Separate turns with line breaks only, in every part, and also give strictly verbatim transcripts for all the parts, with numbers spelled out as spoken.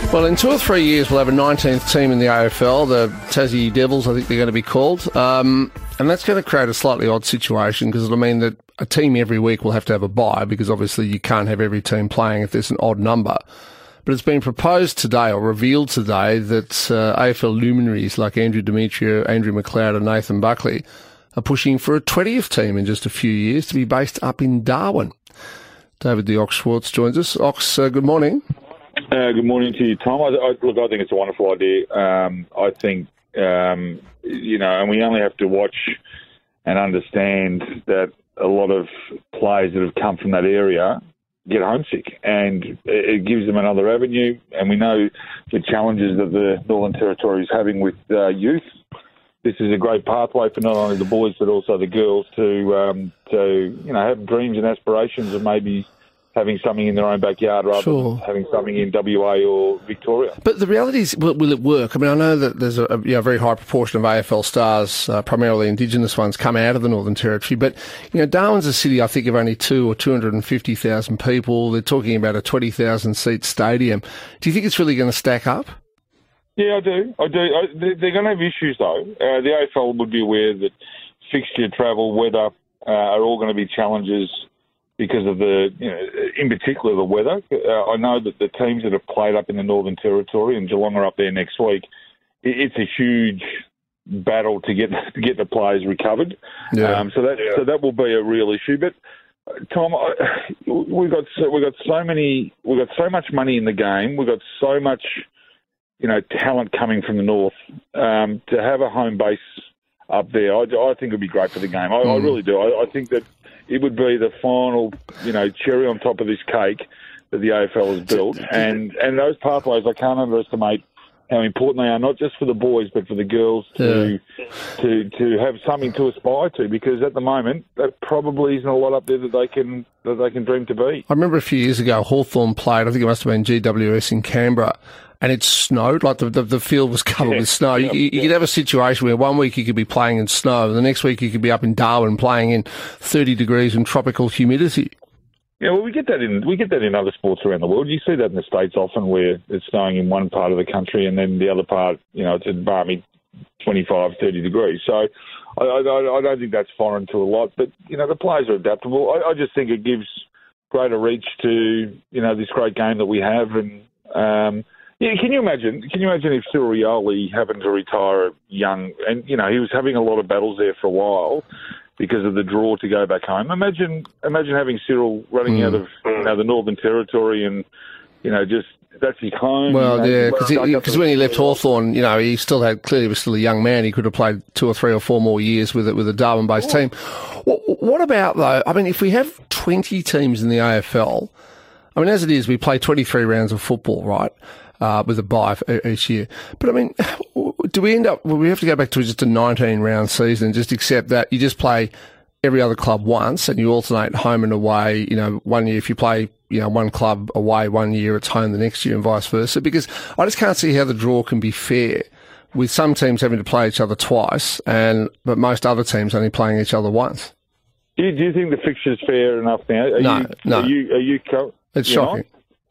Well, in two or three years, we'll have a nineteenth team in the A F L, the Tassie Devils, I think they're going to be called. Um, and that's going to create a slightly odd situation because it'll mean that a team every week will have to have a bye because obviously you can't have every team playing if there's an odd number. But it's been proposed today or revealed today that uh, A F L luminaries like Andrew Demetrio, Andrew McLeod and Nathan Buckley are pushing for a twentieth team in just a few years to be based up in Darwin. David the Ox Schwartz joins us. Ox, uh, good morning.
Uh, good morning to you, Tom. I, I, look, I think it's a wonderful idea. Um, I think, um, you know, and we only have to watch and understand that a lot of players that have come from that area get homesick, and it, it gives them another avenue. And we know the challenges that the Northern Territory is having with uh, youth. This is a great pathway for not only the boys but also the girls to, um, to you know, have dreams and aspirations of maybe having something in their own backyard rather
Sure.
than having something in W A or Victoria.
But the reality is, will, will it work? I mean, I know that there's a, a you know, very high proportion of A F L stars, uh, primarily Indigenous ones, come out of the Northern Territory. But, you know, Darwin's a city, I think, of only two or two hundred fifty thousand people. They're talking about a twenty thousand seat stadium. Do you think it's really going to stack up?
Yeah, I do. I do. I, they're going to have issues, though. Uh, the A F L would be aware that fixture, travel, weather uh, are all going to be challenges because of the, you know, in particular, the weather. Uh, I know that the teams that have played up in the Northern Territory, and Geelong are up there next week, it, it's a huge battle to get to get the players recovered.
Yeah.
Um, so that yeah. so that will be a real issue. But Tom, I, we've got so, we've got so many, we've got so much money in the game. We've got so much, you know, talent coming from the north. Um, to have a home base up there, I, I think would be great for the game. I, mm. I really do. I, I think that it would be the final, you know, cherry on top of this cake that the A F L has built. And and those pathways, I can't underestimate how important they are, not just for the boys, but for the girls to yeah. to to have something to aspire to. Because at the moment, there probably isn't a lot up there that they can that they can dream to be.
I remember a few years ago, Hawthorn played, I think it must have been G W S in Canberra, and it snowed, like the the, the field was covered yeah. with snow. You, you, you could have a situation where one week you could be playing in snow, and the next week you could be up in Darwin playing in thirty degrees and tropical humidity.
Yeah, well, we get that in we get that in other sports around the world. You see that in the States often, where it's snowing in one part of the country, and then the other part, you know, it's a balmy twenty-five, thirty degrees. So I, I, I don't think that's foreign to a lot. But you know, the players are adaptable. I, I just think it gives greater reach to, you know, this great game that we have. And um, yeah, can you imagine? Can you imagine if Cyril Rioli happened to retire young, and you know he was having a lot of battles there for a while because of the draw to go back home. Imagine, imagine having Cyril running mm. out of you know, the Northern Territory, and you know just that's his home.
Well,
you know,
yeah, because when he left Hawthorn, you know, he still had clearly was still a young man. He could have played two or three or four more years with it with a Darwin-based team. What, what about though? I mean, if we have twenty teams in the A F L, I mean, as it is, we play twenty-three rounds of football, right? Uh, with a bye each year. But I mean, do we end up, well, we have to go back to just a nineteen round season and just accept that you just play every other club once and you alternate home and away, you know, one year if you play, you know, one club away one year, it's home the next year and vice versa? Because I just can't see how the draw can be fair with some teams having to play each other twice and, but most other teams only playing each other once.
Do you, do you think the fixture's fair enough now? Are
no,
you,
no.
Are you, are you, co-
it's shocking.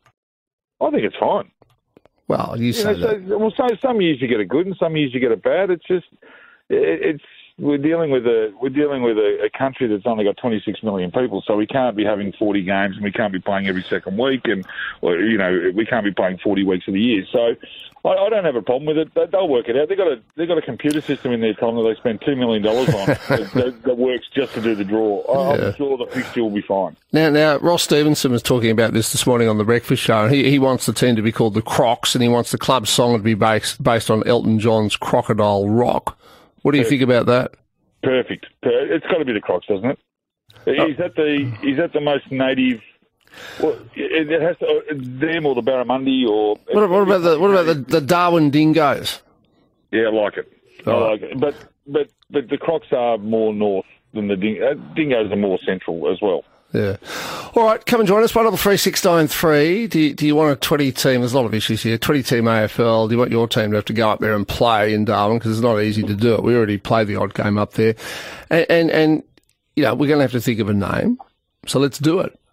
Not? I think it's fine.
Well, you, you say
know,
that.
So, well, so, some years you get it good, and some years you get it bad. It's just, it, it's we're dealing with a we're dealing with a, a country that's only got twenty-six million people, so we can't be having forty games, and we can't be playing every second week, and or, you know we can't be playing forty weeks of the year. So I, I don't have a problem with it. They, they'll work it out. They've got a they've got a computer system in their time that they spend two million dollars on that, that, that works just to do the draw. I,
yeah.
I'm sure the fixture will be fine.
Now, now Ross Stevenson was talking about this this morning on the Breakfast Show, and he, he wants the team to be called the Crocs, and he wants the club song to be based based on Elton John's Crocodile Rock. What do you Perfect. think about that?
Perfect. It's got to be the Crocs, doesn't it? Is that the is that the most native? Well, it, it has to them or the Barramundi or.
What, what about the what about the, the Darwin Dingoes?
Yeah, I like it. I
oh.
like it. But but but the Crocs are more north than the Ding- uh, Dingoes are more central as well.
Yeah. All right, come and join us. one double three six nine three. Do you, do you want a twenty team? There's a lot of issues here. twenty team A F L. Do you want your team to have to go up there and play in Darwin? Because it's not easy to do it. We already played the odd game up there. And, and, and you know, we're going to have to think of a name. So let's do it.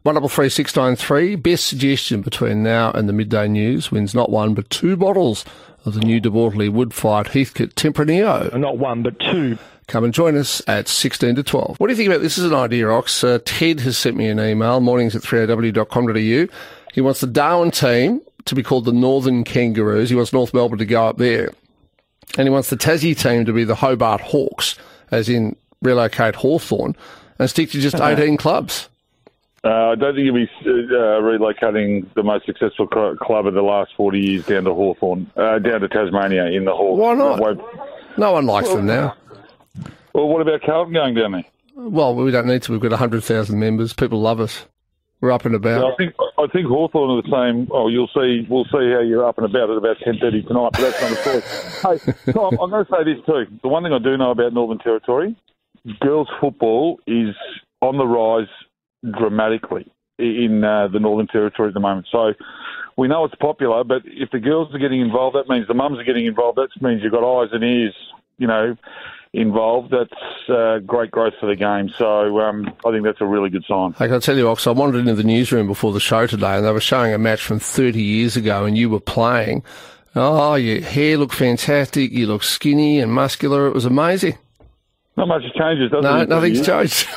one double three six nine three. Best suggestion between now and the midday news wins not one but two bottles of the new De Bortley wood-fired Heathcote Tempranillo.
Not one but two.
Come and join us at sixteen to twelve. What do you think about this? This is an idea, Ox. Uh, Ted has sent me an email, mornings at three a w dot com dot a u. He wants the Darwin team to be called the Northern Kangaroos. He wants North Melbourne to go up there. And he wants the Tassie team to be the Hobart Hawks, as in relocate Hawthorn, and stick to just eighteen clubs.
Uh, I don't think he'll be uh, relocating the most successful cl- club of the last forty years down to Hawthorn, uh, down to Tasmania in the Hawks.
Why not? No one likes well, them now.
Well, what about Carlton going down there?
Well, we don't need to. We've got one hundred thousand members. People love us. We're up and about.
Yeah, I think I think Hawthorn are the same. Oh, you'll see. We'll see how you're up and about at about ten thirty tonight. But that's not the story. Hey, Tom, I'm going to say this too. The one thing I do know about Northern Territory, girls' football is on the rise dramatically in uh, the Northern Territory at the moment. So we know it's popular, but if the girls are getting involved, that means the mums are getting involved. That means you've got eyes and ears, you know, involved. That's uh, great growth for the game. So um, I think that's a really good sign.
I can tell you, Ox, I wandered into the newsroom before the show today and they were showing a match from thirty years ago and you were playing. Oh, your hair looked fantastic. You looked skinny and muscular. It was amazing.
Not much changes, does
no,
it?
No, nothing's changed.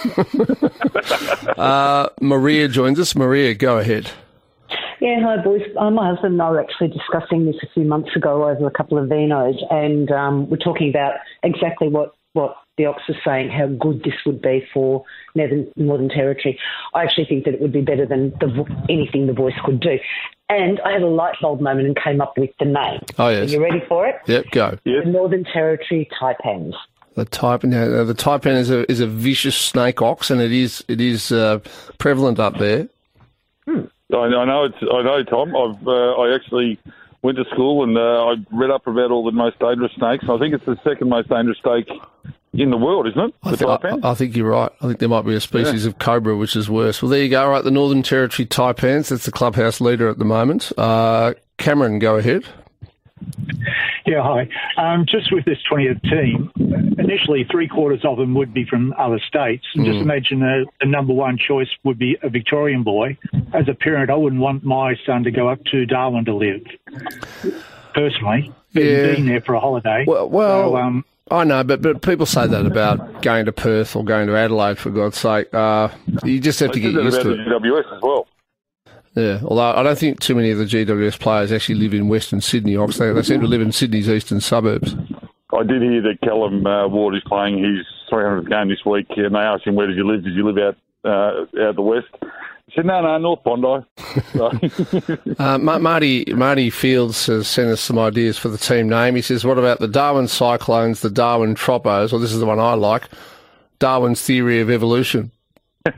uh, Maria joins us. Maria, go ahead.
Yeah, hi, boys. Uh, my husband and I were actually discussing this a few months ago over a couple of vinos, and um, we're talking about exactly what, what the Ox is saying, how good this would be for Northern, Northern Territory. I actually think that it would be better than the, anything the Voice could do. And I had a light bulb moment and came up with the name.
Oh, yes.
Are you ready for it?
Yep, go.
Yep.
The Northern Territory Taipans.
The taipan, uh, the taipan is a is a vicious snake, Ox, and it is it is uh, prevalent up there.
Hmm. I, I know it's I know, Tom. I've uh, I actually went to school and uh, I read up about all the most dangerous snakes. I think it's the second most dangerous snake in the world, isn't it? The
I, th-
taipan.
I, I think you're right. I think there might be a species yeah. of cobra which is worse. Well, there you go. All right, the Northern Territory taipans. That's the clubhouse leader at the moment. Uh, Cameron, go ahead.
Yeah, hi. Um, just with this twentieth team, initially three quarters of them would be from other states. And mm. just imagine a, a number one choice would be a Victorian boy. As a parent, I wouldn't want my son to go up to Darwin to live, personally.
Yeah.
Being there for a holiday.
Well, well
so, um,
I know, but, but people say that about going to Perth or going to Adelaide, for God's sake. Uh, you just have to get used to it.
G W S as well.
Yeah, although I don't think too many of the G W S players actually live in Western Sydney, Ox. They, they seem to live in Sydney's eastern suburbs.
I did hear that Callum uh, Ward is playing his three hundredth game this week, and they asked him, where did you live? Did you live out uh, out the west? He said, no, no, North Bondi.
uh, Marty, Marty Fields has sent us some ideas for the team name. He says, what about the Darwin Cyclones, the Darwin Troppos, or this is the one I like, Darwin's Theory of Evolution?
uh,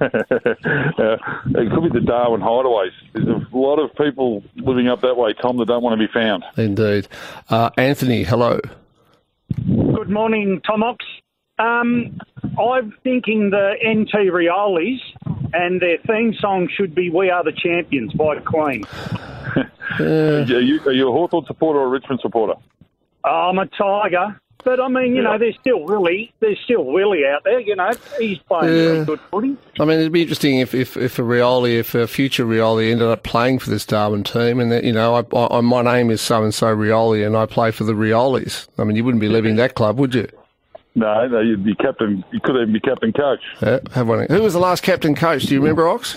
it could be the Darwin Hideaways. There's a lot of people living up that way, Tom, that don't want to be found.
Indeed. Uh, Anthony, hello.
Good morning, Tom Ox. Um, I'm thinking the N T Riolis and their theme song should be We Are the Champions by Queen.
uh,
are, you, are you a Hawthorn supporter or a Richmond supporter?
I'm a Tiger. But, I mean, you yeah. know, there's still Willie. There's still Willie out there, you know. He's playing yeah. really good footy.
I mean, it'd be interesting if, if, if a Rioli, if a future Rioli ended up playing for this Darwin team and, that, you know, I, I, my name is so-and-so Rioli and I play for the Riolis. I mean, you wouldn't be leaving that club, would you?
No, no, you'd be captain. You could even be captain coach.
Yeah, have one. Who was the last captain coach? Do you remember, Ox?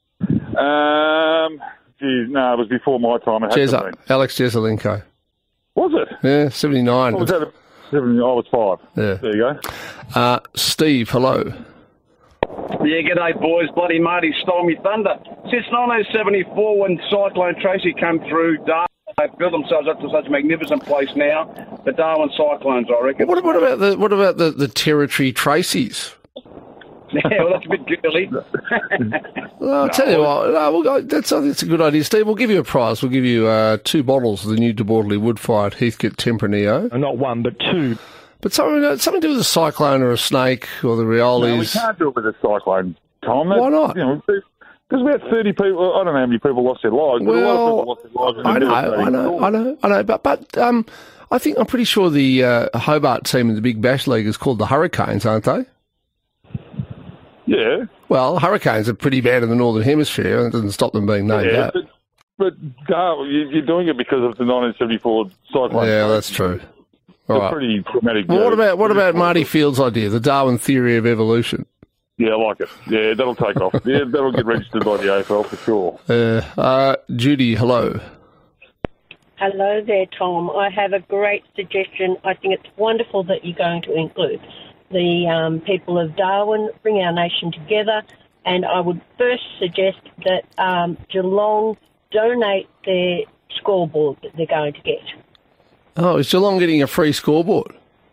Um, geez, no, it was before my time. It
Jez- Alex Jesaulenko.
Was it?
Yeah, seventy-nine.
What was that? Seven, I was five.
Yeah.
There you go.
Uh, Steve, hello.
Yeah, g'day, boys. Bloody Marty stole me thunder. Since nineteen seventy-four, when Cyclone Tracy came through, Darwin, they've built themselves up to such a magnificent place now. The Darwin Cyclones, I reckon.
What, what about the what about the, the Territory Tracies?
Yeah, well, that's a bit girly.
Well, I'll tell you what, no, we'll, that's, I think it's a good idea, Steve. We'll give you a prize. We'll give you uh, two bottles of the new De Bortley wood-fired Heathcote Tempranillo.
Not one, but two.
But something, something to do with a cyclone or a snake or the Riolis.
No, we can't do it with a cyclone, Tom. That,
Why not?
You know, there's about thirty people. I don't know how many people lost their lives, but
well,
a lot of people lost their lives.
I know, I know, I know, I know. But, but um, I think I'm pretty sure the uh, Hobart team in the Big Bash League is called the Hurricanes, aren't they?
Yeah.
Well, hurricanes are pretty bad in the Northern Hemisphere, and it doesn't stop them being named
Yeah,
that.
but, but Dar- you- you're doing it because of the nineteen seventy-four cyclone.
Yeah, that's true.
It's
All
a
right.
pretty traumatic.
Well, what
uh,
about what about Marty Field's idea, the Darwin theory of evolution?
Yeah, I like it. Yeah, that'll take off. Yeah, that'll get registered by the A F L for sure.
Uh, uh, Judy, hello.
Hello there, Tom. I have a great suggestion. I think it's wonderful that you're going to include the um, people of Darwin, bring our nation together, and I would first suggest that um, Geelong donate their scoreboard that they're going to get.
Oh, is Geelong getting a free scoreboard?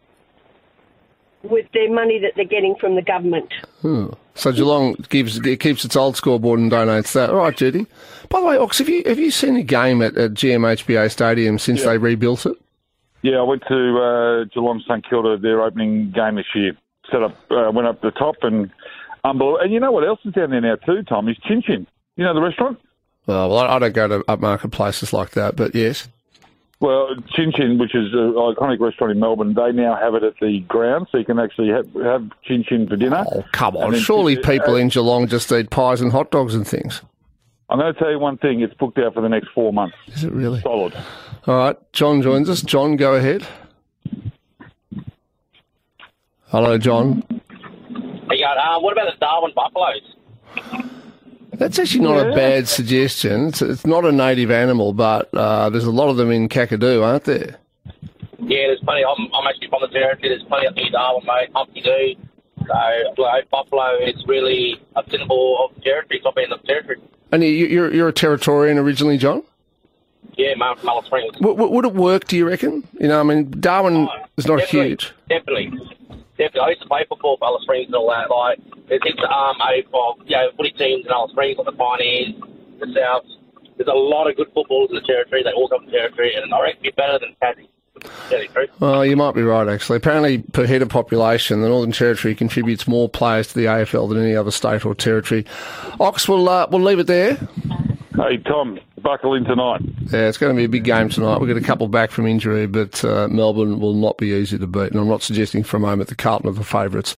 With their money that they're getting from the government.
Hmm. So Geelong gives it keeps its old scoreboard and donates that. All right, Judy. By the way, Ox, have you have you seen a game at, at G M H B A Stadium since
Yeah.
they rebuilt it?
Yeah, I went to uh, Geelong St Kilda, their opening game this year. Set up, uh, went up the top, and unbelievable. And you know what else is down there now too, Tom? Is Chin Chin. You know the restaurant?
Oh, well, I, I don't go to upmarket places like that, but yes.
Well, Chin Chin, which is an iconic restaurant in Melbourne, they now have it at the ground, so you can actually have, have Chin Chin for dinner.
Oh, come on.
And then-
Surely people
uh,
in Geelong just eat pies and hot dogs and things.
I'm going to tell you one thing. It's booked out for the next four months.
Is it really?
Solid.
All right, John joins us. John, go ahead. Hello, John.
Hey, uh, what about the Darwin buffaloes?
That's actually not a
Yeah.
bad suggestion. It's, it's not a native animal, but uh, there's a lot of them in Kakadu, aren't there?
Yeah, there's plenty. I'm, I'm actually from the territory. There's plenty up near Darwin, mate. Humpty Doo. So, like, buffalo is really a symbol of the territory. It's not being in the territory.
And you, you're you're a Territorian originally, John?
Yeah, mate, from Alice Springs.
W- w- would it work, do you reckon? You know, I mean, Darwin
Oh,
is not
definitely,
huge.
Definitely. Definitely. I used to play football for Alice Springs and all that. Like, there's heaps of, um, of, you know, footy teams in Alice Springs, like the Pioneers, the Souths. There's a lot of good footballers in the territory. They all come from the territory, and I reckon it'd be better than Tassie. Tell you the truth.
Well, you might be right, actually. Apparently, per head of population, the Northern Territory contributes more players to the A F L than any other state or territory. Ox, we'll, uh, we'll leave it there.
Hey, Tom, buckle in tonight.
Yeah, it's going to be a big game tonight. We've got a couple back from injury, but uh, Melbourne will not be easy to beat. And I'm not suggesting for a moment the Carlton are the favourites.